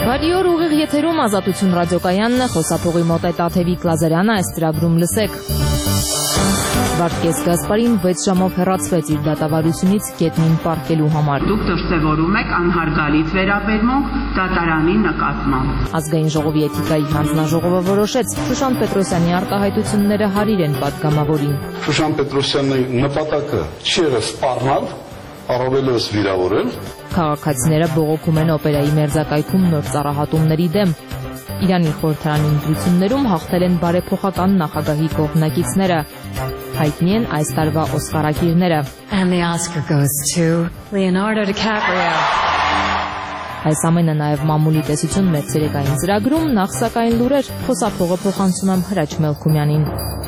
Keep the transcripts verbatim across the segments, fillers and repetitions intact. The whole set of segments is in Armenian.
Բարի օր, ուղիղ եթերում Ազատություն ռադիոկայանն է, խոսափողի մոտ է Տաթևիկ Լազարյանը, այս ծրագրում լսեք։ Վարդգես Գասպարին վեց ժամով հեռացվեց իր դատավարությունից գետնին պառկելու համար։ Դուք դրսևորում եք անհարգալից վերաբերմունք դատարանի նկատմամբ։ Ազգային ժողովի էթիկայի հանձնաժողովը որոշեց Շուշան Պետրոսյանի արտահայտությունները հարիր են պատգամավորին։ Շուշան Պետրոսյանի նպատակը չի եղել սպառնալ, առավելևս վիրավորել։ Քաղաքացիները բողոքում են օպերայի մերձակայքում նոր ծառահատումների դեմ։ Իրանի խորհրդարանի ընտրություններում հաղթել են բարեփոխական նախագահի կողմնակիցները։ Հայտնի են այս տարվա օսկարակիրները։ And the Oscar goes to Leonardo DiCaprio. Այս ամենը նաև մամուլի տեսություն մեր ցերեկային ծրագրում, նախ սակայն լուրեր, խոսափողը փոխանցում եմ Հրաչ Մելքումյանին։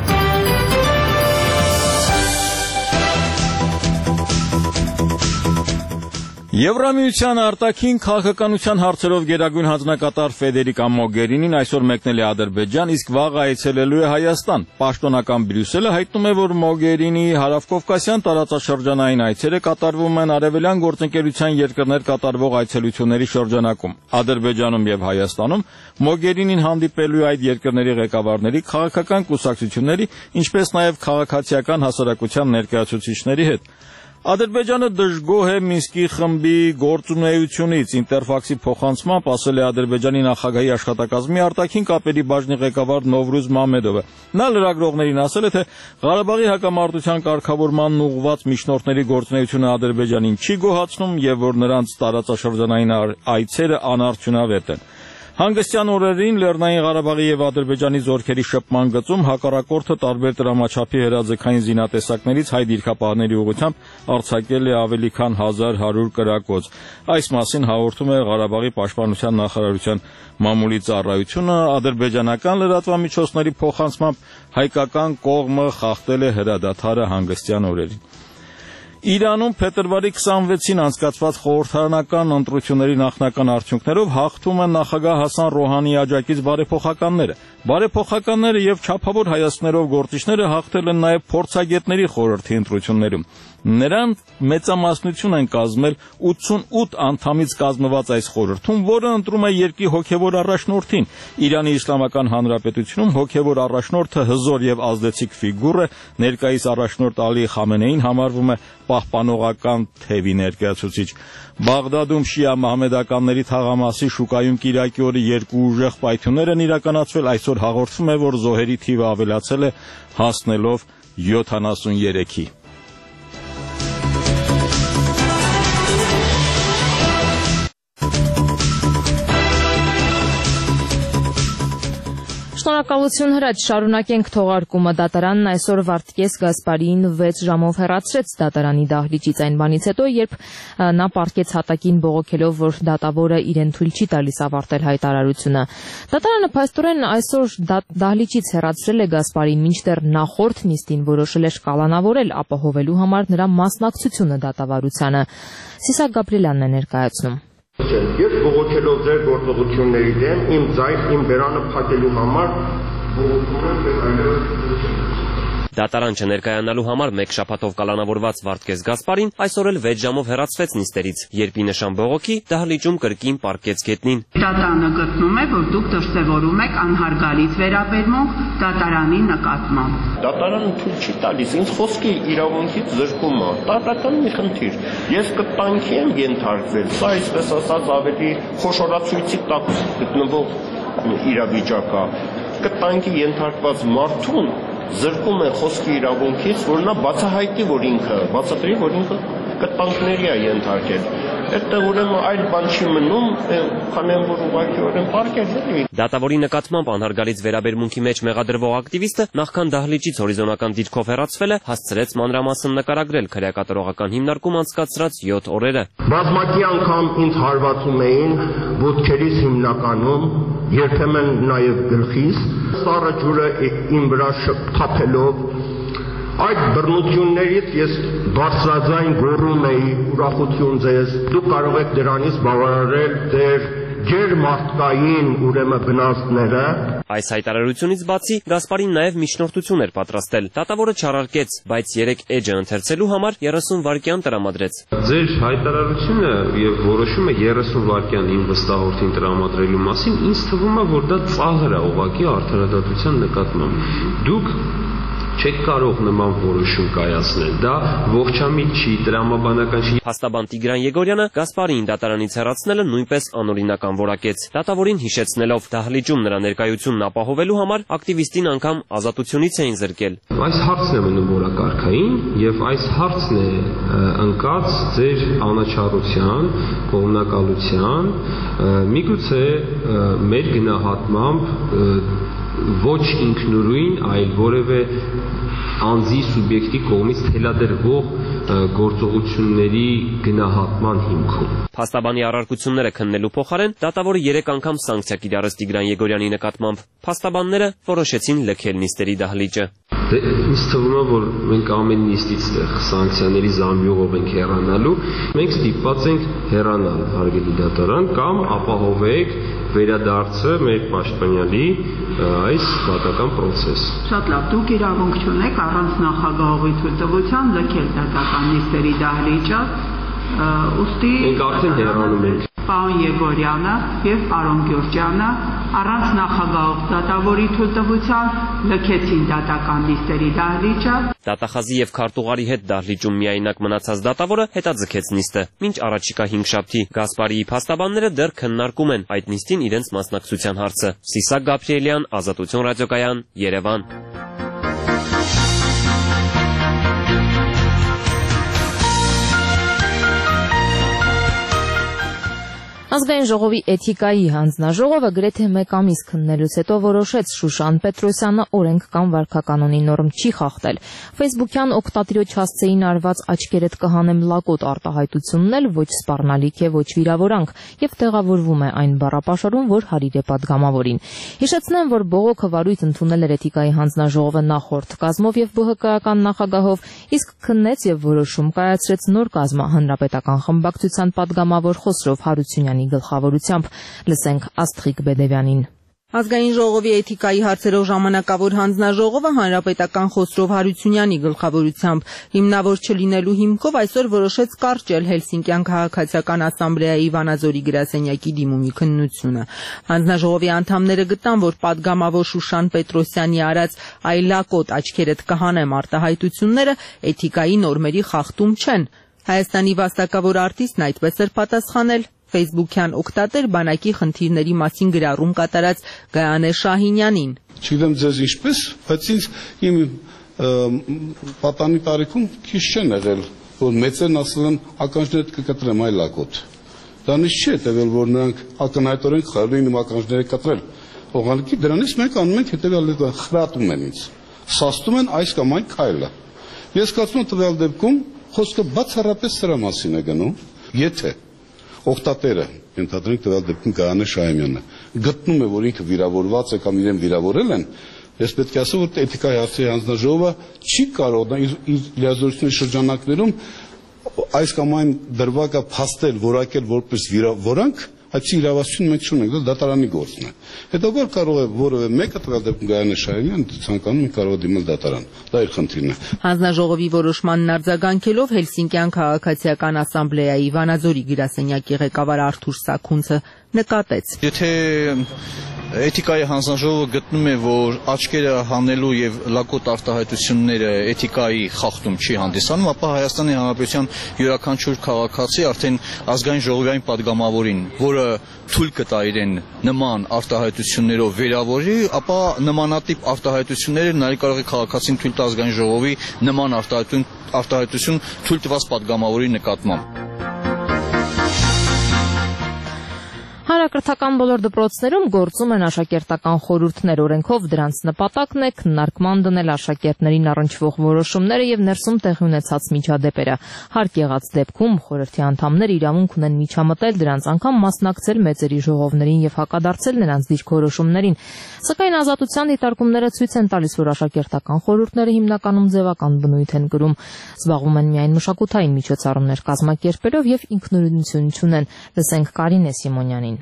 Եվրամիության արտաքին քաղաքականության հարցերով գերագույն հանձնակատար Ֆեդերիկա Մոգերինին այսօր մեկնել է Ադրբեջան, իսկ վաղ այցելելու է Հայաստան։ Պաշտոնական Բրյուսելը հայտնում է, որ Մոգերինիի հարավկովկասյան տարածաշրջանային այցերը կատարվում են արևելյան գործընկերության երկրներ կատարվող այցելությունների շրջանակում։ Ադրբեջանում եւ Հայաստանում Մոգերինին հանդիպելու այդ երկրների ղեկավարների, քաղաքական կուսակցությունների, ինչպես նաեւ քաղաքացիական հասարակության ներկայացուցիչների հետ։ Ադրբեջանը դժգոհ է Մինսկի խմբի գործունեությունից, Ինտերֆաքսի փոխանցմամբ ասել է Ադրբեջանի նախագահի աշխատակազմի արտաքին կապերի բաժնի ղեկավար Նովրուզ Մամեդովը։ Նա լրագրողներին ասել է, թե Ղարաբաղի հակամարտության կարգավորմանն ուղղված միջնորդների գործունեությունը Ադրբեջանին չի գոհացնում եւ որ նրանց տարածաշրջանային այցերը անարդյունավետ են։ Հանգստյան օրերին Լեռնային Ղարաբաղի եւ Ադրբեջանի զորքերի շփման գծում հակառակորդը տարբեր տրամաչափի հրաձգային զինատեսակներից հայ դիրքապահների ուղղությամբ արձակել է ավելի քան հազար հարյուր կրակոց։ Այս մասին հաղորդում է Ղարաբաղի պաշտպանության նախարարության մամուլի ծառայությունը, ադրբեջանական լրատվամիջոցների փոխանցմամբ հայկական կողմը խախտել է հրադադարը հանգստյան օրերին։ Իրանում փետրվարի քսանվեցին անցկացված խորհրդարանական ընտրությունների նախնական արդյունքներով հաղթում են նախագահ Հասան Ռոհանիի աջակից բարեփոխականները։ Բարեփոխականները եւ չափավոր հայացքներով գործիչները հաղթել են նաեւ փորձագետների խորհրդի ընտրություններում։ Նրանք մեծամասնություն են կազմել ութսունութ անդամից կազմված այս խորհրդում, որը ընտրում է երկրի հոգևոր առաջնորդին։ Իրանի Իսլամական Հանրապետությունում հոգևոր առաջնորդը հզոր եւ ազդեցիկ ֆիգուր է, ներկայիս առաջնորդ Ալի Խամենեին համարվում է պահպանողական թևի ներկայացուցիչ։ Բաղդադում շիա մահմեդականների թաղամասի շուկայում Կիրակի օրը երկու ուժեղ պայթյուններ են իրականացվել, այսօր հաղորդվում է, որ զոհերի թիվը ավելացել է, հասնելով յոթանասուներեքի։ Շնորհակալություն Հրաչ, շարունակենք թողարկումը։ Դատարանն այսօր Վարդգես Գասպարիին վեց ժամով հեռացրեց դատարանի դահլիճից այն բանից հետո, երբ նա պառկեց հատակին բողոքելով, որ դատավորը իրեն թույլ չի տալիս ավարտել հայտարարությունը։ Դատարանը փաստորեն այսօր դահլիճից հեռացրել է Գասպարին, մինչդեռ նախորդ նիստին որոշել էր կալանավորել ապահովելու համար նրա մասնակցությունը դատավարությանը։ Սիսակ Գաբրիելյանն է ներկայացնում։ Ես բողոքելով ձեր գործողությունների դեմ իմ ձայն իմ բերանը փակելու համար բողոքում եմ ձեր այլևս Դատարան չներկայանալու համար մեկ շաբաթով կալանավորված Վարդգես Գասպարին այսօր էլ վեց ժամով հեռացվեց նիստերից, երբ ի նշան բողոքի դահլիճում կրկին պառկեց գետնին։ Դատարանը գտնում է, որ դուք դրսևորում եք անհարգալից վերաբերմունք դատարանի նկատմամբ։ Դատարանը թույլ չի տալիս ինձ խոսքի իրավունքից զրկում է, տարրական մի խնդիր։ Ես կտանքի եմ ենթարկվել, սա այսպես ասած ավելի խոշորացույցի տակ գտնվող իրավիճակ է։ Կտանքի ենթարկված մարդուն զրկում է խոսքի իրավունքից, որ նա բացահայտի, որ ինքը, բացատրի, որ ինքը կտանքների է ենթարկել։ Այդտեղ ուրեմն այլ բան չի մնում, քանեն որ ուղղակիորեն պարկել էլի։ Դատավորի նկատմամբ անհարգալից վերաբերմունքի մեջ մեղադրվող ակտիվիստը նախքան դահլիճից հորիզոնական դիրքով հեռացվել է, հասցրեց մանրամասն նկարագրել քրեակատարողական հիմնարկում անցկացրած յոթ օրերը։ Բազմակի անգամ ինձ հարվածում էին ոտքերից հիմնականում, երբեմն նաև գլխիս, սառը ջուրը իմ վրա թափելով։ Այդ բռնություններից ես բարձրաձայն գոռում էի ուրախություն ձեզ, դուք կարող եք դրանից բավարարել ձեր ջերմարտկային ուրեմն վնասները։ Այս հայտարարությունից բացի Գասպարին նաև միջնորդություն էր պատրաստել։ Դատավորը չարարկեց, բայց երեք էջը ընթերցելու համար երեսուն վայրկյան տրամադրեց։ Ձեր հայտարարությունը եւ որոշումը երեսուն վայրկյան իմ վստահորդին տրամադրելու մասին ինձ թվում է, որ դա ծաղր է ուղղակի արդարադատության նկատմամբ։ Դուք չեք կարող նման որոշում կայացնել, դա ողջամիտ չի, տրամաբանական չի։ Փաստաբան Տիգրան Եգորյանը Գասպարիին դատարանից հեռացնելը նույնպես անօրինական որակեց։ Դատավորին հիշեցնելով դահլիճում նրա ներկայությունն ապահովելու համար ակտիվիստին անգամ ազատությունից էին զրկել։ Այս հարցն է մնում որակարգային եւ այս հարցն է ընկած ձեր անաչառության, կողմնակալության, միգուցե մեր գնահատմամբ ոչ ինքնուրույն, այլ որևէ անձի սուբյեկտի կողմից թելադրվող գործողությունների գնահատման հիմքում։ Փաստաբանի առարկությունները քննելու փոխարեն դատավորը երեք անգամ սանկցիա կիրառեց Տիգրան Եգորյանի նկատմամբ։ Փաստաբանները որոշեցին լքել նիստերի դահլիճը։ Դե ինձ թվում է, որ մենք ամեն նիստից տեղ սանկցիաների զամբյուղով ենք հեռանալու, մենք ստիպված ենք հեռանալ, հարգելի դատարան, կամ ապահովեք վերադարձը մեր պաշտպանյալի այս պատական պրոցես։ Շատ լավ, դուք իրավունք չունեք առանց նախագահողի թույլտվության լքել դատական նիստերի դահլիճը, ուստի մենք արդեն հեռանում ենք։ Պարոն Եգորյանը եւ պարոն Գյուրջյանը առանց նախագահող դատավորի թույլտվության լքեցին դատական նիստերի դահլիճը։ Դատախազի եւ քարտուղարի հետ դահլիճում միայնակ մնացած դատավորը հետաձգեց նիստը։ Մինչ առաջիկա հինգշաբթի Գասպարիի փաստաբանները դեռ քննարկում են այդ նիստին իրենց մասնակցության հարցը։ Սիսակ Գաբրիելյան, Ազատություն ռադիոկայան, Երևան։ Ազգային ժողովի էթիկայի հանձնաժողովը գրեթե մեկ ամիս քննելուց հետո որոշեց Շուշան Պետրոսյանը օրենք կամ վարքականոնի նորմ չի խախտել։ Ֆեյսբուքյան օգտատիրոջ հասցեին արված աչքերդ կհանեմ լակոտ արտահայտությունն էլ ոչ սպառնալիք է, ոչ վիրավորանք եւ տեղավորվում է այն բառապաշարում, որ հարիր է падգամավորին։ Հիշեցնեմ, որ բողոքը վարույթ ընդունել էր էթիկայի հանձնաժողովը նախորդ կազմով եւ ԲՀԿ-ական նախագահով, իսկ քննեց եւ որոշում կայացրեց նոր կազմը հանրապետական խմբակցության падգամավոր Խոսրով Հարությունյանի գլխավորությամբ։ Լսենք Աստղիկ Բեդևյանին։ Ազգային ժողովի էթիկայի հարցերով ժամանակավոր հանձնաժողովը հանրապետական Խոսրով Հարությունյանի գլխավորությամբ հիմնավոր չլինելու հիմքով այսօր որոշեց կարճել Հելսինկյան քաղաքացիական ասամբլեայի Վանաձորի գրասենյակի դիմումի քննությունը։ Հանձնաժողովի անդամները գտան, որ падգամավոր Շուշան Պետրոսյանի արած այլակոտ աչքերդ կհանեմ արտահայտությունները էթիկայի նորմերի խախտում չեն։ Հայաստանի վաստակավոր արտիստն այդպես էր պատասխանել ֆեյսբուքյան օգտատեր բանակի խնդիրների մասին գրառում կատարած Գայանե Շահինյանին։ Չգիտեմ ձեզ ինչպես, բայց ինձ իմ պատանի տարիքում քիչ չեն եղել, որ մեծերն ասել են ականջներդ կկտրեմ այլակոտ։ Դա նիշ չէ տվել, որ նրանք ակնհայտորեն խաղալու են իմ ականջները կտրել։ Ուղղակի դրանից մենք անում ենք հետևյալ խրատում են ինձ, սաստում են այս կամ այն քայլը։ Ես կարծում եմ տվյալ դեպքում խոսքը բացառապես սրա մասին է գնում, եթե օգտատերը, ենթադրենք տվյալ դեպքում Գայանե Շահինյանը, գտնում է, որ ինքը վիրավորված է կամ իրեն վիրավորել են, ես պետք է ասեմ, որ էթիկայի հարցերի հանձնաժողովը չի կարող իր լիազորությունների շրջանակներում այս կամ այն դրվագը փաստել, որակել որպես վիրավորանք, այդ իրավասություն մենք չունենք, դա դատարանի գործն է։ Հետո կարող է որևէ մեկը տվյալ դեպքում Գայանե Շահինյանը ցանկանում է կարող դիմել դատարան։ Դա իր խնդիրն է։ Հանձնաժողովի որոշմանն արձագանքելով Հելսինկյան քաղաքացիական ասամբլեայի Վանաձորի գրասենյակի ղեկավար Արթուր Սաքունցը նկատեց։ Եթե էթիկայի հանձնաժողովը գտնում է, որ աչքերը հանելու եւ լակոտ արտահայտությունները էթիկայի խախտում չի հանդիսանում, ապա Հայաստանի Հանրապետության յուրաքանչյուր քաղաքացի արդեն ազգային ժողովային падգամավորին, որը թույլ կտա իրեն նման արտահայտություններով վերավորի, ապա նմանատիպ արտահայտությունները նաև կարող է քաղաքացին թույլ տա ազգային ժողովի նման արտահայտություն արտահայտություն թույլ տված падգամավորի նկատմամբ։ Հանրակրթական բոլոր դպրոցներում գործում են աշակերտական խորհուրդներ, օրենքով դրանց նպատակն է քննարկման դնել աշակերտներին առնչվող որոշումները եւ ներսում տեղի ունեցած միջադեպերը։ Հարկ եղած դեպքում խորհրդի անդամները իրավունք ունեն միջամտել դրանց, անգամ մասնակցել մեծերի ժողովներին եւ հակադարձել նրանց դիրքորոշումներին։ Սակայն Ազատության դիտարկումները ցույց են տալիս, որ աշակերտական խորհուրդները հիմնականում ձևական բնույթ են կրում, զբաղվում են միայն մշակութային միջոցառումներ կազմակերպելով եւ ինքնուրույնություն չունեն։ Լսենք Կարինե Սիմոնյանին։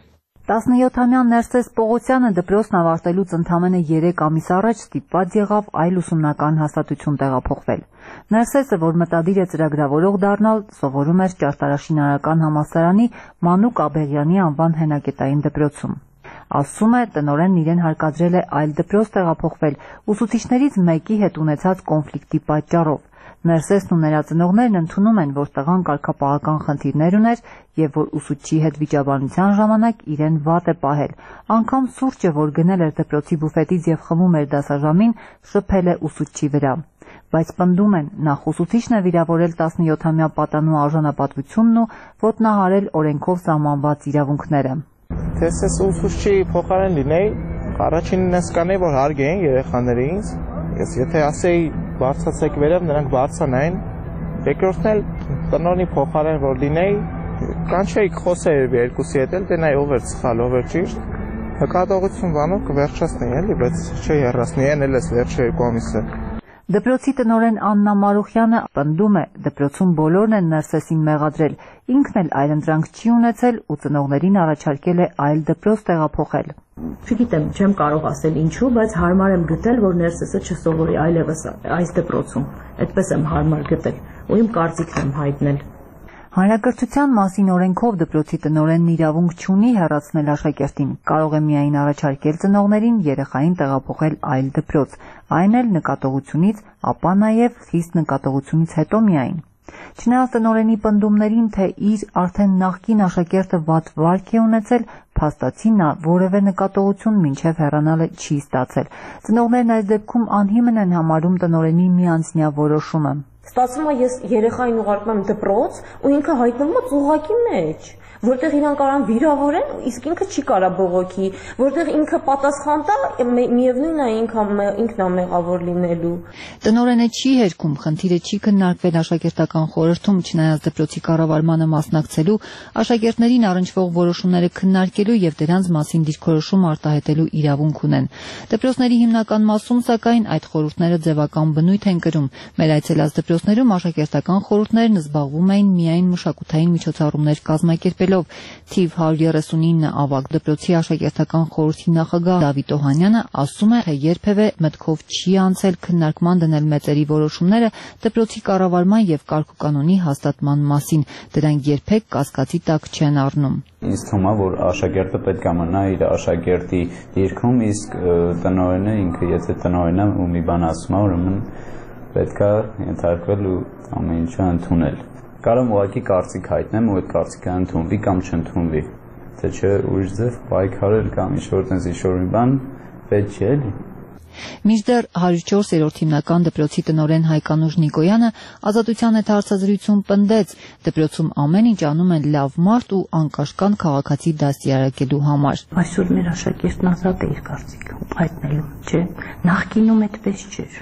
տասնյոթամյա Ներսես Պողոսյանը դպրոցն ավարտելուց ընդամենը երեք ամիս առաջ ստիպված եղավ այլ ուսումնական հաստատություն տեղափոխվել։ Ներսեսը, որ մտադիր է ծրագրավորող դառնալ, սովորում էր Ճարտարաշինարարական համալսարանի Մանուկ Աբեղյանի անվան հենակետային դպրոցում։ Ասում է, տնօրենն իրեն հարկադրել է այլ դպրոց տեղափոխվել ուսուցիչներից մեկի հետ ունեցած կոնֆլիկտի պատճառով։ Ներսեսն ու նրա ծնողներն ընդունում են, որ տղան կարգապահական խնդիրներ ուներ եւ որ ուսուցչի հետ վիճաբանության ժամանակ իրեն վատ է պահել։ Անգամ սուրճը, որ գնել էր դպրոցի բուֆետից եւ խմում էր դասաժամին, շփել է ուսուցչի վրա։ Բայց պնդում են, նախ ուսուցիչն է վիրավորել տասնյոթամյա պատանու արժանապատվությունն ու ոտնահարել օրենքով սահմանված իրավունքները։ Ես ես ուսուցչի փոխարեն լինեի, առաջինն ես կանեի, որ հարգեին երեխաներին, ես եթե ասեի բարձրացեք վերև, նրանք բարձրանային, երկրորդն էլ տնօրենի փոխարեն որ լինեի, կանչեի խոսեի երկուսի հետ էլ, դե նայ ով էր սխալ, ով էր ճիշտ, հկատողություն բանով կվերջացնեի էլի, բայց չի հեռացնի, են էլ ես վերջը երկու ամիսը։ Դպրոցի տնօրեն Աննա Մարուխյանը պնդում է, դպրոցում բոլորն են Ներսեսին մեղադրել, ինքն էլ այլընտրանք չի ունեցել ու ծնողներին առաջարկել է այլ դպրոց տեղափոխել։ Չգիտեմ, չեմ կարող ասել ինչու, բայց հարմար եմ գտել, որ Ներսեսը չսովորի այլևս այս դպրոցում։ Այդպես եմ հարմար գտել ու իմ կարծիքն եմ հայտնել։ Հանրակրթության մասին օրենքով դպրոցի տնօրենն իրավունք չունի հեռացնել աշակերտին, կարող է միայն առաջարկել ծնողներին երեխային տեղափոխել այլ դպրոց, այն էլ նկատողությունից, ապա նաև խիստ նկատողությունից հետո միայն։ Չնայած տնօրենի պնդումներին, թե իր արդեն նախկին աշակերտը վատ վարք է ունեցել, փաստացի նա որևէ նկատողություն մինչև հեռանալը չի ստացել։ Ծնողներն այս դեպքում անհիմն են համարում տնօրենի միանձնյա որոշումը։ Ստացվում է ես երեխային ուղարկում եմ դպրոց ու ինքը հայտնվում է ծուղակի մեջ, որտեղ իրան կարան վիրավորեն, իսկ ինքը չի կարա բողոքի, որտեղ ինքը պատասխան տա, միևնույնն է ինքն է մեղավոր լինելու։ Տնօրենը չի հերքում, խնդիրը չի քննարկվել աշակերտական խորհրդում, չնայած դպրոցի կառավարմանը մասնակցելու, աշակերտներին առնչվող որոշումները քննարկելու եւ դրանց մասին դիրքորոշում արտահայտելու իրավունք ունեն։ Դպրոցների հիմնական մասում, սակայն, այդ խորհուրդները ձևական բնույթ են կրում։ Մեր այցելած դպրոցներում աշակերտական խորհուրդներն զբաղվում էին միայն մշակութային միջոցառումներ կազմակերպելով։ Թիվ հարյուր երեսունինը ավագ դպրոցի աշակերտական խորհրդի նախագահ Դավիթ Օհանյանը ասում է, թե երբևէ մտքով չի անցել քննարկման դնել մեծերի որոշումները դպրոցի կառավարման եւ կարգուկանոնի հաստատման մասին։ Դրանք երբեք կասկածի տակ չեն առնում։ Ինձ թվում է, որ աշակերտը պետք է մնա իր աշակերտի դիրքում, իսկ տնօրենը ինքը եթե տնօրենը ու մի բան ասում է, ուրեմն պետք է ենթարկվել ու ամեն ինչը ընդունել։ Կարող եմ ուղղակի կարծիք հայտնեմ ու այդ կարծիքը ընդունվի կամ չընդունվի, թե չէ ուրիշ ձև պայքարել կամ ինչ-որ տենց ինչ-որ մի բան պետք չէ էլի։ Մինչդեռ հարյուր չորսերորդ հիմնական դպրոցի տնօրեն Հայկանուշ Նիկոյանը Ազատության հետ հարցազրույցում պնդեց, դպրոցում ամեն ինչ անում են լավ մարդ ու անկաշկան քաղաքացի դաստիարակելու համար։ Այսօր մեր աշակերտն ազատ է իր կարծիքը հայտնելու, չէ՞, նախկինում այդպես չէր։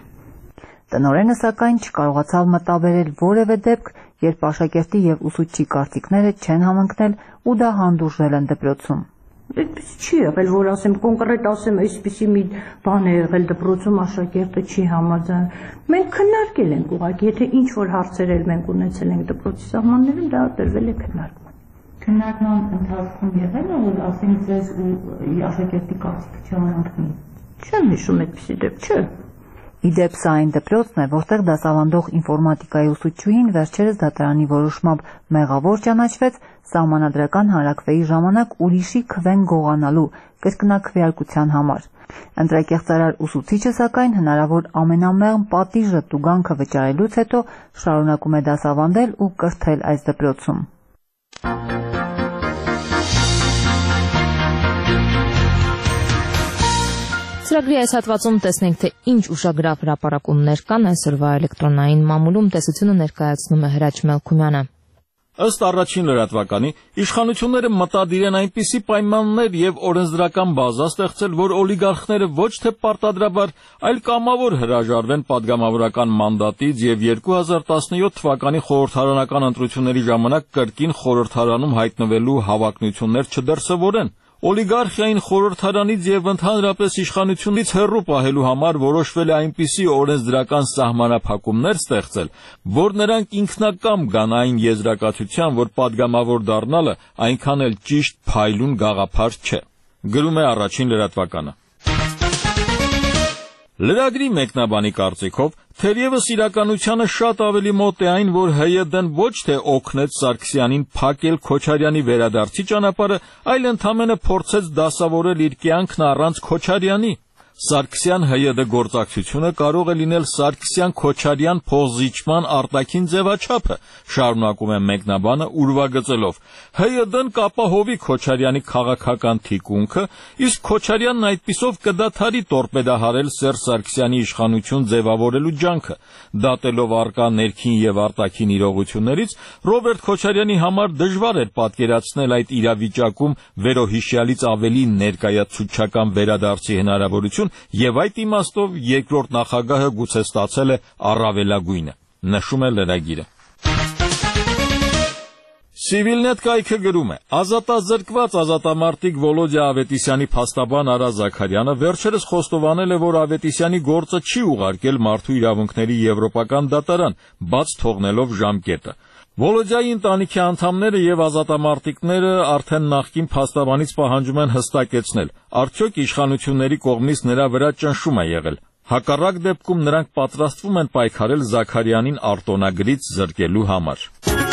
Տնօրենը սակայն չկարողացավ մտաբերել որևէ դեպք, երբ աշակերտի եւ ուսուցչի կարծիքները չեն համընկնել ու դա հանդուրժել են դպրոցում։ Այդպես չի եղել, որ ասեմ կոնկրետ ասեմ, այսպեսի մի բան է եղել դպրոցում աշակերտը չի համաձայն։ Մենք քննարկել ենք ուղղակի, եթե ինչ որ հարցեր էլ մենք ունեցել ենք դպրոցի սահմաններում, դա տրվել է քննարկման։ Քննարկման ընթացքում եղել է, որ ասենք ձեզ ու աշակերտի կարծիքը չհամընկնի։ Չեմ հիշում այդպեսի դեպք, չէ։ Իդեպ սա այն դպրոցն է, որտեղ դասավանդող ինֆորմատիկայի ուսուցչուհին վերջերս դատարանի որոշմամբ մեղավոր ճանաչվեց սահմանադրական հանրաքվեի ժամանակ ուրիշի քվեն գողանալու կրկնակվեարկության համար։ Ընտրակեղծարար ուսուցիչը սակայն հնարավոր ամենամեղմ պատիժը տուգանքը վճարելուց հետո շարունակում է դասավանդել ու կրթել այս դպրոցում։ Ծրագրի այս հատվածում տեսնենք, թե ինչ ուշագրավ հրապարակումներ կան այսօրվա էլեկտրոնային մամուլում, տեսությունը ներկայացնում է Հրաչ Մելքումյանը։ Ըստ առաջին լրատվականի, իշխանությունները մտադիր են այնպիսի պայմաններ եւ օրենսդրական բազա ստեղծել, որ օլիգարխները ոչ թե պարտադրաբար, այլ կամավոր հրաժարվեն падգամավորական մանդատից եւ երկու հազար տասնյոթ թվականի խորհրդարանական ընտրությունների ժամանակ կրկին խորհրդարանում հայտնվելու հավակնություններ չդրսևորեն։ Օլիգարխիային խորհրդարանից եւ ընդհանրապես իշխանությունից հեռու պահելու համար որոշվել է այնպիսի օրենսդրական սահմանափակումներ ստեղծել, որ նրանք ինքնակամ գան այն եզրակացության, որ падգամավոր դառնալը այնքան էլ ճիշտ փայլուն գաղափար չէ։ Գրում է առաջին լրատվականը։ Լրագրի մեկնաբանի կարծիքով, թերևս իրականությանը շատ ավելի մոտ է այն, որ ՀՅԴ-ն ոչ թե օգնեց Սարգսյանին փակել Քոչարյանի վերադարձի ճանապարհը, այլ ընդամենը փորձեց դասավորել իր կյանքն առանց Քոչարյանի։ Սարգսյան-ՀՅԴ գործակցությունը կարող է լինել Սարգսյան-Քոչարյան փոխզիջման արտաքին ձևաչափը, շարունակում է մեկնաբանը ուրվագծելով։ ՀՅԴ-ն կապահովի Քոչարյանի քաղաքական թիկունքը, իսկ Քոչարյանն այդպիսով կդադարի տորպեդահարել Սերժ Սարգսյանի իշխանություն ձևավորելու ջանքը։ Դատելով արկա ներքին եւ արտաքին իրողություններից, Ռոբերտ Քոչարյանի համար դժվար էր պատկերացնել այդ իրավիճակում վերոհիշյալից ավելի ներկայացուցչական վերադարձի հնարավորություն, եւ այդ իմաստով երկրորդ նախագահը գուցե ստացել է առավելագույնը, նշում է լրագիրը։ Civilnet կայքը գրում է. ազատազրկված ազատամարտիկ Վոլոդյա Ավետիսյանի փաստաբան Արա Զաքարյանը վերջերս խոստովանել է, որ Ավետիսյանի գործը չի ուղարկել Մարդու իրավունքների եվրոպական դատարան, բաց թողնելով ժամկետը։ Վոլոդյայի ընտանիքի անդամները եւ ազատամարտիկները արդեն նախկին փաստաբանից պահանջում են հստակեցնել, արդյոք իշխանությունների կողմից նրա վրա ճնշում է եղել։ Հակառակ դեպքում նրանք պատրաստվում են պայքարել Զաքարյանին արտոնագրից զրկելու համար։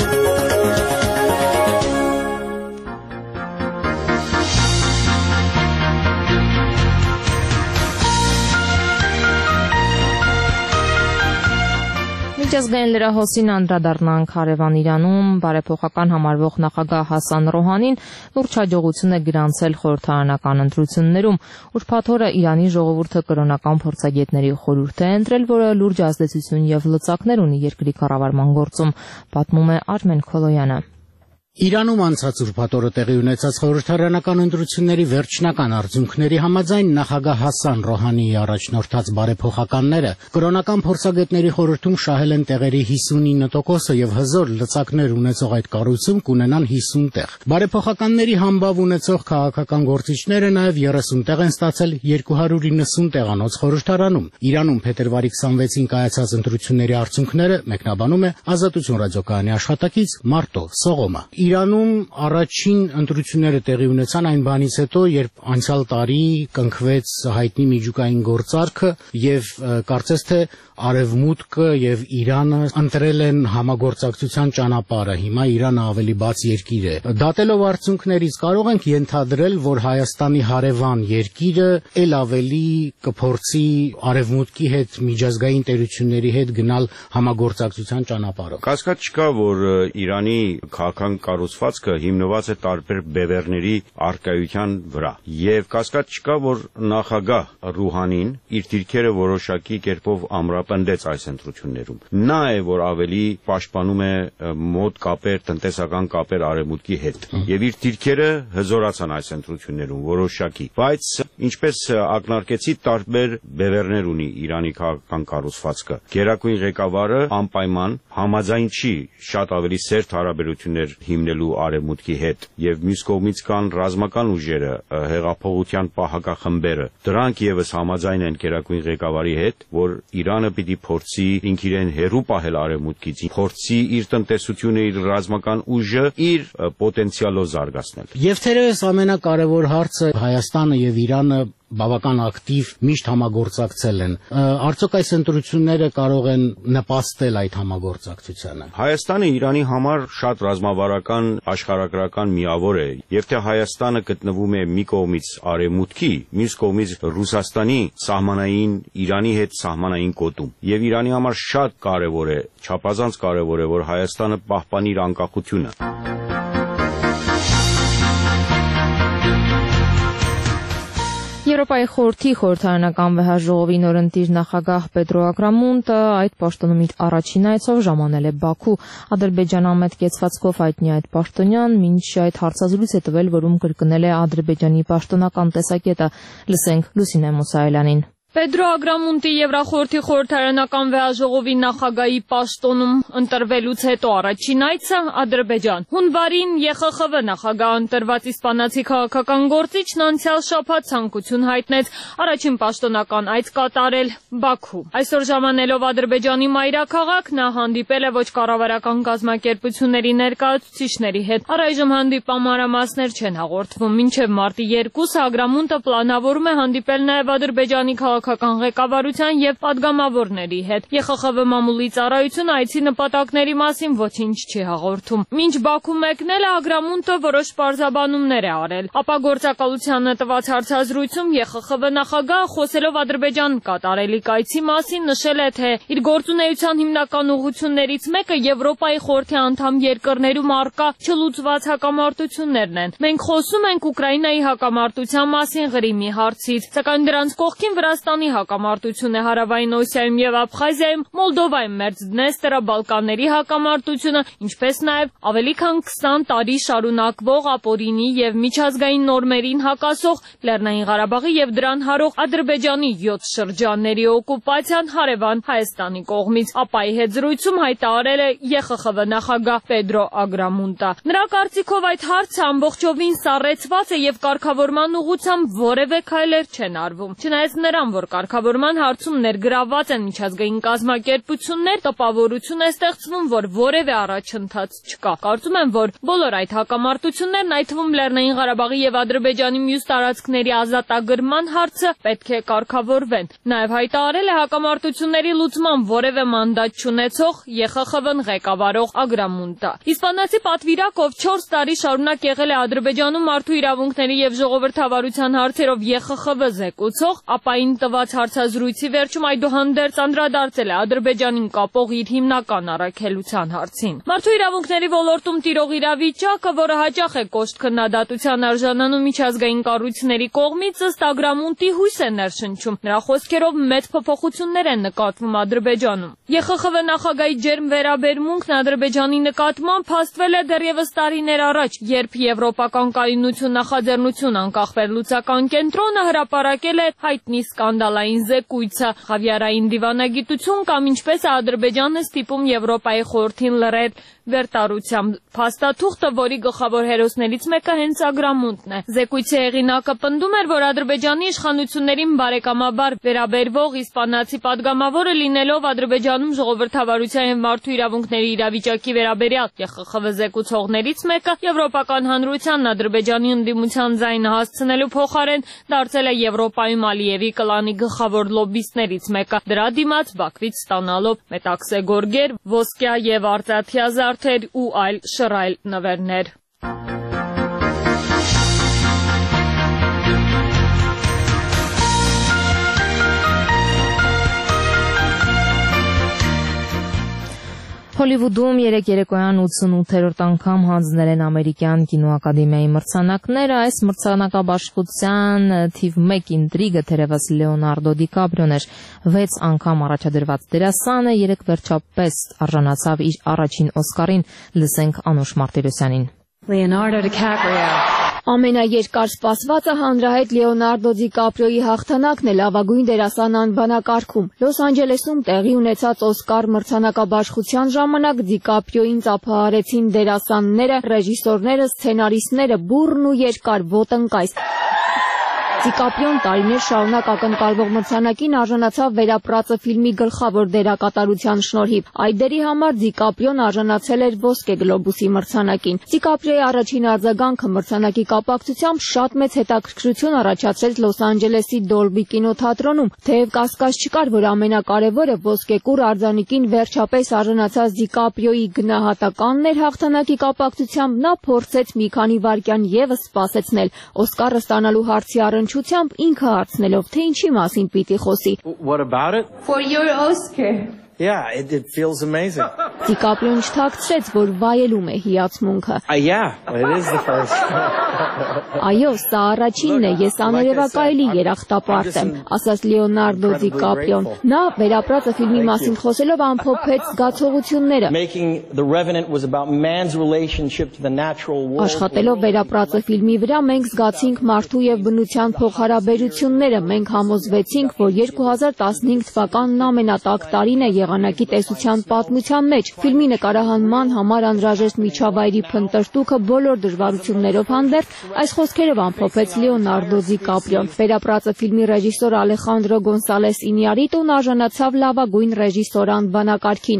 Միջազգային լրահոսին անդրադառնանք հարևան Իրանում բարեփոխական համարվող նախագահ Հասան Ռոհանին լուրջ հաջողություն է գրանցել խորհրդարանական ընտրություններում։ Ուրբաթ օրը Իրանի ժողովուրդը կրոնական փորձագետների խորհուրդ է ընտրել, որը լուրջ ազդեցություն եւ լծակներ ունի երկրի կառավարման գործում, պատմում է Արմեն Քոլոյանը։ Իրանում անցած ուրբաթ օրը տեղի ունեցած խորհրդարանական ընտրությունների վերջնական արդյունքների համաձայն նախագահ Հասան Ռոհանիի առաջնորդած բարեփոխականները կրոնական փորձագետների խորհրդում շահել են տեղերի հիսունինը տոկոսը եւ հզոր լծակներ ունեցող այդ կառույցում կունենան հիսուն տեղ։ Բարեփոխականների համբավ ունեցող քաղաքական գործիչները նաեւ երեսուն տեղ են ստացել երկու հարյուր իննսուն տեղանոց խորհրդարանում։ Իրանում փետրվարի քսանվեցին կայացած ընտրությունների արդյունքները մեկնաբանում է Ազատություն ռադիոկայանի աշխատակից Մարտո Սողոմը։ Իրանում առաջին ընտրությունները տեղի ունեցան այն բանից հետո, երբ անցյալ տարի կնքվեց հայտնի միջուկային գործարքը եւ կարծես թե Արևմուտքը եւ Իրանը ընտրել են համագործակցության ճանապարհը։ Հիմա Իրանը ավելի բաց երկիր է։ Դատելով արդյունքներից կարող ենք ենթադրել, որ Հայաստանի հարևան երկիրը ել ավելի կփորձի Արևմուտքի հետ միջազգային տերությունների հետ գնալ համագործակցության ճանապարհով։ Կասկած չկա, որ Իրանի քաղաքական կառուցվածքը հիմնված է տարբեր բևեռների առկայության վրա, եւ կասկած չկա, որ նախագահ Ռուհանին իր դիրքերը որոշակի կերպով ամրապնդեց այս ընտրություններում։ Նա է, որ ավելի պաշտպանում է մոտ կապեր, տնտեսական կապեր Արևմուտքի հետ, եւ իր դիրքերը հզորացան այս ընտրություններում որոշակի, բայց ինչպես ակնարկեցի, տարբեր բևեռներ ունի Իրանի քաղաքական կառուցվածքը։ Գերագույն ղեկավարը անպայման համաձայն չի շատ ավելի սերտ հարաբերություններ հիմնելու Արևմուտքի հետ, եւ մյուս կողմից կան ռազմական ուժերը, հեղափոխության պահակախմբերը։ Դրանք եւս համաձայն են Գերագույն ղեկավարի հետ, որ Իրանը պիտի փորձի ինքն իրեն հերու պահել Արևմուտքից, փորձի իր տնտեսությունը, իր ռազմական ուժը իր պոտենցիալով զարգացնել։ Եվ թերևս ամենակարևոր հարցը Հայաստանը եւ Իրանը բավական ակտիվ միշտ համագործակցել են։ Արդյոք այս ընտրությունները կարող են նպաստել այդ համագործակցությանը։ Հայաստանը Իրանի համար շատ ռազմավարական, աշխարհագրական միավոր է, եւ թե Հայաստանը գտնվում է մի կողմից Արևմուտքի, մյուս կողմից Ռուսաստանի սահմանային Իրանի հետ սահմանային գոտում։ Եվ Իրանի համար շատ կարևոր է, չափազանց կարևոր է, որ Հայաստանը պահպանի իր անկախությունը։ Եվրոպայի խորհրդի խորհրդարանական վեհաժողովի նորընտիր նախագահ Պետրո Ագրամունտը այդ պաշտոնում իր առաջին այցով ժամանել է Բաքու։ Ադրբեջանամետ կեցվածքով հայտնի այդ պաշտոնյան մինչ այդ հարցազրույց է տվել, որում կրկնել է Ադրբեջանի պաշտոնական տեսակետը։ Լսենք Լուսինե Մուսայելյանին։ Պետրո Ագրամունտի Եվրախորհրդի խորհրդարանական վեաժողովի նախագահի պաշտոնում ընտրվելուց հետո առաջին այցը Ադրբեջան։ Հունվարին ԵԽԽՎ նախագահ ընտրված իսպանացի քաղաքական գործիչն անցյալ շաբաթ ցանկություն հայտնեց առաջին պաշտոնական այց կատարել Բաքու։ Այսօր ժամանելով Ադրբեջանի մայրաքաղաք նա հանդիպել է ոչ կառավարական կազմակերպությունների ներկայացուցիչների հետ։ Առայժմ հանդիպան մանրամասներ չեն հաղորդվում։ Մինչև մարտի երկուսը Ագրամունտը պլանավորում է հանդիպել նաև Ադրբեջանի քաղաքական ղեկավարության եւ падգամավորների հետ։ ԵԽԽՎ մամուլի ծառայությունը այցի նպատակների մասին ոչինչ չի հաղորդում։ Մինչ Բաքու մեկնել է Ագրամունտը որոշ պարզաբանումներ է արել։ Ապա գործակալությանը տված հարցազրույցում ԵԽԽՎ նախագահը խոսելով Ադրբեջան կատարելիք այցի մասին նշել է, թե իր գործունեության հիմնական ուղղություններից մեկը Եվրոպայի խորհրդի անդամ երկրներում առկա չլուծված հակամարտություններն են։ Մենք խոսում ենք Ուկրաինայի հակամարտության մասին Ղրիմի հարցից, սակայն դրանց կողքին Վրաստանի հակամարտություն է Հարավային Օսիայում եւ Աբխազիայում, Մոլդովայում Մերձդնեստրը, Բալկանների հակամարտությունը, ինչպես նաեւ ավելի քան քսան տարի շարունակվող ապօրինի եւ միջազգային նորմերին հակասող Լեռնային Ղարաբաղի եւ դրան հարող Ադրբեջանի յոթ շրջանների օկուպացիան հարևան Հայաստանի կողմից։ Ապայի հետ զրույցում հայտարարել է ԵԽԽՎ նախագահ Պետրո Ագրամունտը։ Նրա կարծիքով այդ հարցը ամբողջովին սառեցված է եւ կարգավորման ուղղությամբ որևէ քայլեր չեն արվում։ Չնայած նրան, որ կարգավորման հարցում ներգրավված են միջազգային կազմակերպություններ, տպավորություն է ստեղծվում, որ որևէ առաջընթաց չկա։ Կարծում եմ, որ բոլոր այդ հակամարտություններն, այդ թվում Լեռնային Ղարաբաղի եւ Ադրբեջանի մյուս տարածքների ազատագրման հարցը պետք է կարգավորվեն։ Նաեւ հայտարարել է հակամարտությունների լուծման որևէ մանդատ չունեցող ԵԽԽՎ-ն ղեկավարող Ագրամունտը։ Իսպանացի պատվիրակ, ով չորս տարի շարունակ եղել է Ադրբեջանում մարդու իրավունքների եւ ժողովրդավարության հարցերով ԵԽԽՎ զեկուցող, ապային տված հարցազրույցի վերջում այդուհանդերձ անդրադարձել է Ադրբեջանին կապող իր հիմնական առաքելության հարցին։ Մարդու իրավունքների ոլորտում տիրող իրավիճակը, որը հաճախ է կոշտ քննադատության արժանանում միջազգային կառույցների կողմից, ըստ Ագրամունտի հույս է ներշնչում։ Նրա խոսքերով մեծ փոփոխություններ են նկատվում Ադրբեջանում։ ԵԽԽՎ նախագահի ջերմ վերաբերմունքն Ադրբեջանի նկատմամբ փաստվել է դեռևս տարիներ առաջ, երբ Եվրոպական կայունություն նախաձեռնություն անկախվելուծական կենտրոնը հրապարակել է հայտնի սկանդալային զեկույցը «Խավիարային դիվանագիտություն» կամ ինչպես է Ադրբեջանը ստիպում Եվրոպայի խորհրդին լռել վերտարությամբ։ Փաստաթուղթը, որի գլխավոր հերոսներից մեկը հենց Ագրամունտն է։ Զեկույցի հեղինակը պնդում էր, որ Ադրբեջանի իշխանություններին բարեկամաբար վերաբերվող իսպանացի падգամավորը լինելով Ադրբեջանում ժողովրդավարության եւ մարդու իրավունքների իրավիճակի վերաբերյալ ԵԽԽՎ զեկուցողներից մեկը Եվրոպական հանրությանն Ադրբեջանի ընդդիմության ձայնը հասցնելու փոխարեն դարձել է Եվրոպայում Ալիևի կլանի գլխավոր լոբբիստներից մեկը, դրա դիմաց Բաքվից ստանալով մետաքսե գորգեր, ոսկյա եւ արծաթյա զարդեր ու այլ շռայլ նվերներ։ Հոլիվուդում երեկ երեկոյան ութսունութերորդ անգամ հանձնել են ամերիկյան կինոակադեմիայի մրցանակները։ Այս մրցանակաբաշխության թիվ մեկ ինտրիգը թերևս Լեոնարդո Դիկապրիոն էր։ Վեց անգամ առաջադրված դերասանը երեկ վերջապես արժանացավ իր առաջին Օսկարին։ Լսենք Անուշ Մարտիրոսյանին։ Leonardo DiCaprio. Ամենաերկար սպասվածը հանրահայտ Լեոնարդո Դիկապրիոյի հաղթանակն է լավագույն դերասան անվանակարգում։ Լոս Անջելեսում տեղի ունեցած Օսկար մրցանակաբաշխության ժամանակ Դիկապրիոյին ծափահարեցին դերասանները, ռեժիսորները, սցենարիստները, բուռն ու երկար ոտնկայս։ Դիկապրիոն տարիներ շարունակ ակնկալվող մրցանակին արժանացավ Վերապրածը ֆիլմի գլխավոր դերակատարության շնորհիվ։ Այդ դերի համար Դիկապրիոն արժանացել էր Ոսկե գլոբուսի մրցանակին։ Դիկապրիոյի առաջին արձագանքը մրցանակի կապակցությամբ շատ մեծ հետաքրքրություն առաջացրեց Լոս Անջելեսի Դոլբի կինոթատրոնում։ Թեև կասկած չկար, որ ամենակարևորը ոսկե կուռ արձանիկին վերջապես արժանացած Դիկապրիոյի գնահատականն էր, հաղթանակի կապակցությամբ նա փորձեց մի քանի վայրկյան եւս սպասեցնել Օսկարը ստանալու հարցի առնչությամբ ինքը հարցնելով, թե ինչի մասին պիտի խոսի։ What about it? For your Oscar. Yeah, it, it feels amazing. Դիկապրիոն չթաքցրեց, որ վայելում է հիացմունքը։ Այո, սա առաջինն է, ես աներևակայելի երախտապարտ եմ, ասաց Լեոնարդո Դիկապրիոն։ Նա վերապրածը ֆիլմի մասին խոսելով ամփոփեց զգացողությունները։ Աշխատելով վերապրածը ֆիլմի վրա մենք զգացինք մարդու եւ բնության փոխհարաբերությունները, մենք համոզվեցինք, որ երկու հազար տասնհինգ թվականն ամենատաք տարին է եղանակի տեսության պատմության մեջ։ Ֆիլմի նկարահանման համար անհրաժեշտ միջավայրի փնտրտուքը բոլոր դժվարություններով հանդերձ այս խոսքերով ամփոփեց Լեոնարդո Դիկապրիոն։ Վերապրածը ֆիլմի ռեժիսոր Ալեխանդրո Գոնսալես Ինյարիտոն արժանացավ լավագույն ռեժիսոր անվանակարգին։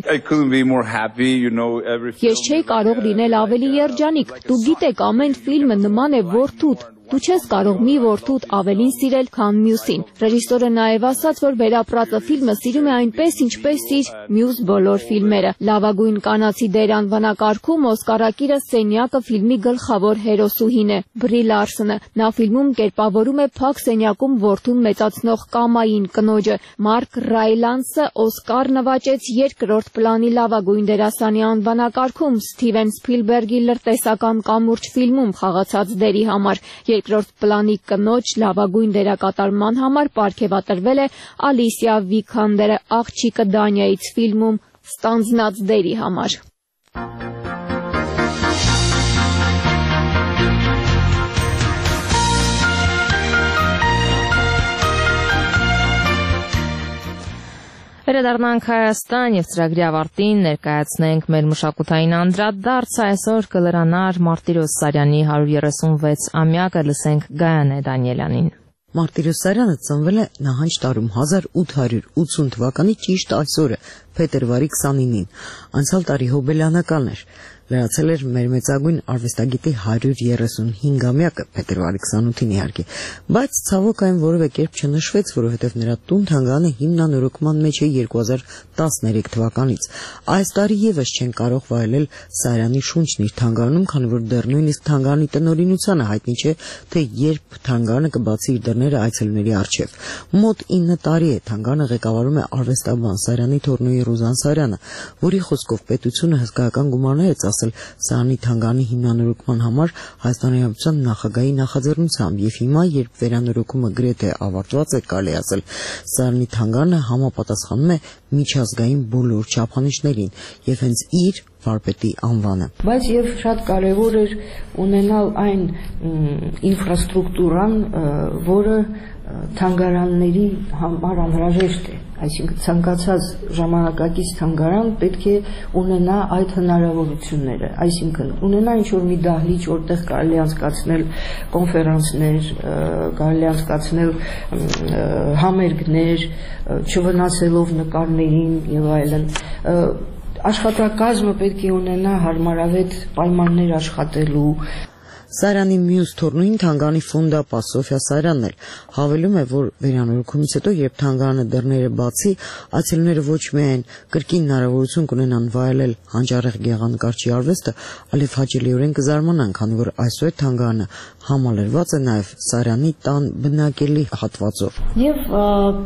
Ես չէի կարող լինել ավելի երջանիկ։ Դուք գիտեք, ամեն ֆիլմը նման է որդուդ։ Դու չես կարող մի որդուդ ավելին սիրել, քան մյուսին։ Ռեժիսորը նաև ասաց, որ վերապրածը ֆիլմը սիրում է այնպես, ինչպես իր մյուս բոլոր ֆիլմերը։ Լավագույն կանացի դեր անվանակարգում Օսկարակիրը սենյակը ֆիլմի գլխավոր հերոսուհին է՝ Բրի Լարսոնը։ Նա ֆիլմում կերպավորում է փակ սենյակում որդուն մեծացնող կամային կնոջը։ Մարկ Ռայլանսը Օսկար նվաճեց երկրորդ պլանի լավագույն դերասանի անվանակարգում Սթիվեն Սփիլբերգի լրտեսական կամուրջ ֆիլմում խաղացած դերի համար։ Երկրորդ պլանի կնոջ լավագույն դերակատարման համար պարգևատրվել է Ալիսիա Վիքանդերը Աղջիկը Դանիայից ֆիլմում ստանձնած դերի համար։ Վերադառնանք Հայաստան եւ ծրագրի ավարտին ներկայացնենք մեր մշակութային անդրադարձ այսօր կլրանար Մարտիրոս Սարյանի հարյուր երեսունվեց ամյակը, լսենք Գայանե Դանիելյանին։ Մարտիրոս Սարյանը ծնվել է նահանջ տարում հազար ութ հարյուր ութսուն թվականի ճիշտ այսօրը, փետրվարի քսանինին։ Անցյալ տարի հոբելյանական էր։ Լրացել էր մեր մեծագույն արվեստագետի հարյուր երեսունհինգամյակը, փետրվարի քսանութին իհարկե, բայց ցավոք այն որևէ կերպ չնշվեց, որովհետև նրա տուն-թանգարանը հիմնանորոգման մեջ է երկու հազար տասներեք թվականից։ Այս տարի եւս չեն կարող վայելել Սարյանի շունչն իր թանգարանում, քանի որ դեռ նույնիսկ թանգարանի տնօրինությանը հայտնի չէ, թե երբ թանգարանը կբացի իր դռները այցելուների առջև։ Մոտ ինը տարի է թանգարանը ղեկավարում է արվեստաբան Սարյանի թոռնուի Ռուզան Սարյանը, որի խոսքով պետությունը հսկայական գումարներ է ասել Սարյանի թանգարանի հիմնանորոգման համար Հայաստանի Հանրապետության նախագահի նախաձեռնությամբ եւ հիմա երբ վերանորոգումը գրեթե ավարտված է, կարելի ասել Սարյանի թանգարանը համապատասխանում է միջազգային բոլոր չափանիշներին եւ հենց իր վարպետի անվանը։ Բայց եւ շատ կարեւոր էր ունենալ այն ինֆրաստրուկտուրան, որը թանգարանների համար անհրաժեշտ է, այսինքն ցանկացած ժամանակակից թանգարան պետք է ունենա այդ հնարավորությունները, այսինքն ունենա ինչ-որ մի դահլիճ, որտեղ կարելի անցկացնել կոնֆերանսներ, կարելի անցկացնել համերգներ, չվնասելով նկարներին եւ այլն։ Աշխատակազմը պետք է ունենա հարմարավետ պայմաններ աշխատելու։ Սարյանի մյուս թոռնուին թանգարանի ֆոնդապա Սոֆիա Սարյանն էլ հավելում է, որ վերանորոգումից հետո, երբ թանգարանը դռները բացի, այցելուները ոչ միայն կրկին հնարավորություն կունենան վայելել հանճարեղ գեղանկարչի արվեստը, այլև հաճելիորեն կզարմանան, քանի որ այսօր թանգարանը համալրված է նաև Սարյանի տան բնակելի հատվածով։ Եվ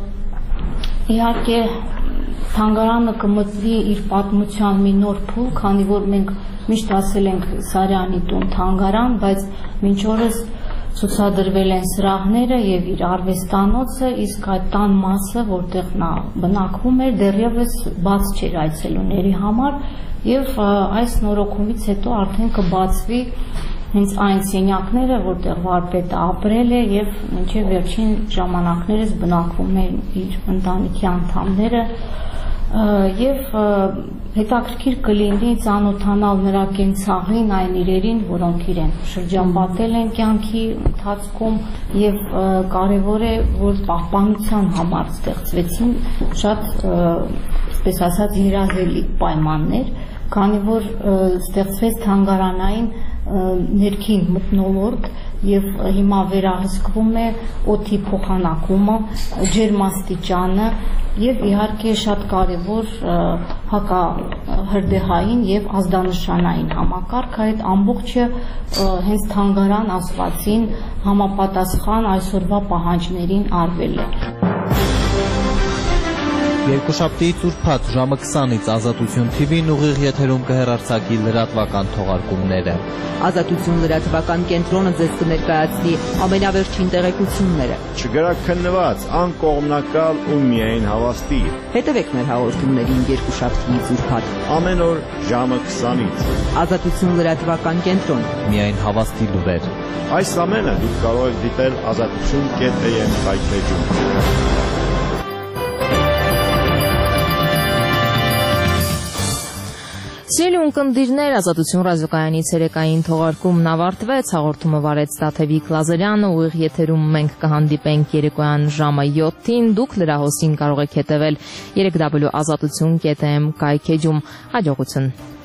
իհարկե թանգարանը կմտնի իր պատմության մի նոր փուլ, քանի որ մենք միշտ ասել ենք Սարյանի տուն թանգարան, բայց մինչ օրս ցուցադրվել են սրահները եւ իր արվեստանոցը, իսկ այդ տան մասը, որտեղ նա բնակվում էր, դեռևս բաց չէր այցելուների համար եւ այս նորոգումից հետո արդեն կբացվի հենց այն սենյակները, որտեղ վարպետը ապրել է եւ մինչեւ վերջին ժամանակներս բնակվում են իր ընտանիքի անդամները եւ հետաքրքիր կլինի ծանոթանալ նրա կենցաղին, այն իրերին, որոնք իրեն շրջապատել են կյանքի ընթացքում եւ կարեւոր է, որ պահպանության համար ստեղծվեցին շատ, այսպես ասած, երազելի պայմաններ, քանի որ ստեղծվեց թանգարանային ներքին մթնոլորտ եւ հիմա վերահսկվում է օդի փոխանակումը, ջերմաստիճանը եւ իհարկե շատ կարեւոր հակահրդեհային եւ ազդանշանային համակարգ, այդ ամբողջը հենց թանգարան ասվածին համապատասխան այսօրվա պահանջներին արվել է։ Երկուշաբթիից ուրբաթ ժամը քսանից Ազատություն թի վին ուղիղ եթերում կհեռարձակի լրատվական թողարկումները։ Ազատություն լրատվական կենտրոնը ձեզ կներկայացնի ամենավերջին տեղեկությունները։ Չգրաքննված, անկողմնակալ ու միայն հավաստի։ Հետևեք մեր հաղորդումներին երկուշաբթիից ուրբաթ։ Ամեն օր ժամը քսանից։ Ազատություն լրատվական կենտրոն։ Միայն հավաստի լուրեր։ Այս ամենը դուք կարող եք դիտել ազատություն կետ am հայթեջում։ Սիրելի ունկնդիրներ, Ազատություն ռադիոկայանի ցերեկային թողարկումն ավարտվեց, հաղորդումը վարեց Տաթևիկ Լազարյանը, ուղիղ եթերում մենք կհանդիպենք երեկոյան ժամը յոթին, դուք լրահոսին կարող եք հետևել երեք w ազատություն կետ am կայքեջում, հաջողություն։